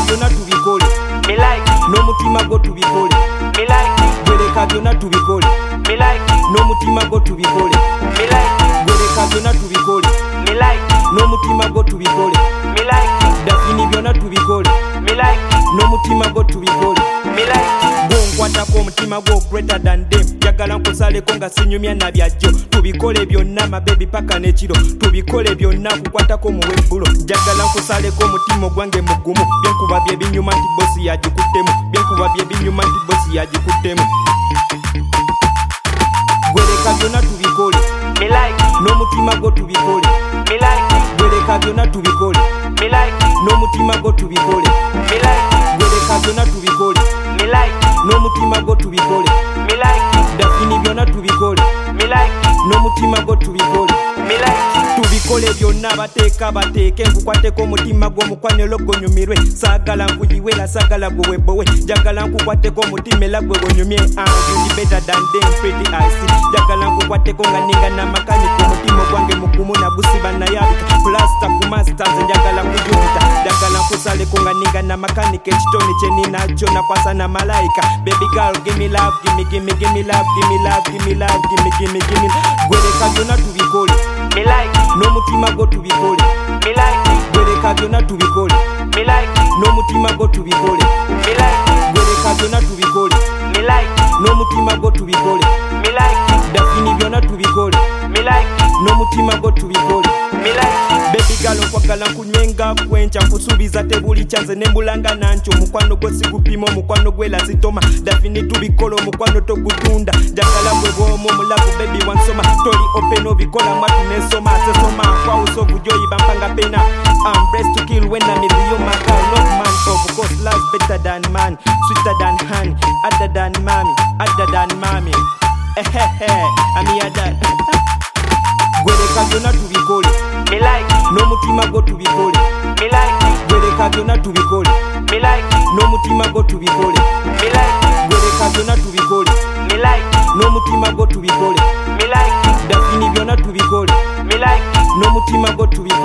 byonna tubikole Me like it. n'omutima gwo tubikole Me like it. gwereka byonna tubikole Me like it. n'omutima gwo tubikole Me like it. gwereka byonna tubikole Me like it. n'omutima gwo tubikole Me like it. dafini byonna tubikole Me like it. n'omutima gwo tubikole Me like it. gwonkwatako omutima gwo greater than them njagala nkusaleko nga sinyumya na byajjo tubikole byonna mabebi paka n'ekiro tubikole byonna kukwatako mu webbulo njagala nkusaleko omutima ogwange mugumu byenkuba bye binyuma nti bosi yagikuttemu byenkuba bye binyuma nti bosi yagikuttemu gwereka byonna tubikole Me like it. n'omutima gwo tubikole Me like it. gwereka byonna tubikole Me like it. n'omutima gwo tubikole Me like it. gwereka byonna tubikole Me like it. n'omutima gwo tubikole Me like it. dafini byonna tubikole Me like it. n'omutima gwo tubikole Me like it. tubikole byonna bateeka bateeke nkukwateko omutima gw'omukwaniro gonyumirwe saagala nkuyiwera saagala gwe webowe njagala nkukwateko omutima era gwe gonyumye you better than them pretty ice njagala nkukwateko nga ninga n'amakanika omutima ogwange mugumu nagusiba nayabika plasta ku masta nze njagala kuyunta njagala nkusaleko nga ninga n'amakanika ekitone kye ninakyo nakwasa na malayika baby girl give me love give me give me give me love give me love give me love give me give me give me gwereka byonna tubikole Me like it. n'omutima gwo tubikole Me like it. gwereka byonna tubikole Me like it. n'omutima gwo tubikole Me like it. gwereka byonna tubikole Me like it. n'omutima gwo tubikole Me like it. dafini byonna tubikole Me like it. n'omutima gwo tubikole Me like it. bebi galo nkwagala nkunywenga kwenkya nkusuubiza tebuli kyanze nembulanga nankyo omukwano gwo sigupima omukwano gwera sitoma dafini tubikola omukwano togutunda njagala gwe bwomu omulavu bebi wansoma toli open obikola mwatu nensoma sesoma nkwawusa obujoyi bampanga pena I'm blessed to kill when I'm in the human car love man of course love's better than man sweeter than honey other than mommy I'm here that gwereka byonna tubikole Me like it. n'omutima gwo tubikole Me like it. gwereka byonna tubikole Me like it. n'omutima gwo tubikole Me like it. gwereka byonna tubikole Me like it. n'omutima gwo tubikole Me like it. dafini byonna tubikole Me like it. n'omutima gwo tubikole